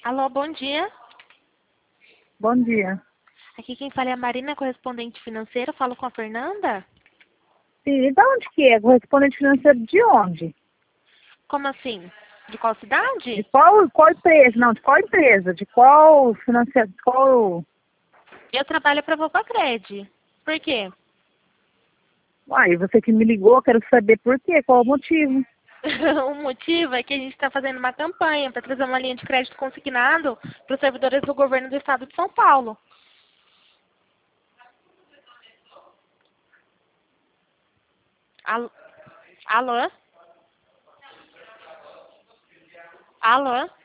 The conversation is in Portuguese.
Alô, bom dia. Bom dia. Aqui quem fala é a Marina, correspondente financeira. Falo com a Fernanda? Sim, e de onde que é? Correspondente financeiro de onde? Como assim? De qual De cidade? qual empresa? Não, de qual empresa? De qual financeiro? De qual... Eu trabalho para a Vovacred. Por quê? Uai, você que me ligou, quero saber por quê, qual o motivo. O motivo é que a gente está fazendo uma campanha para trazer uma linha de crédito consignado para os servidores do governo do estado de São Paulo. Alô? Alô? Alô?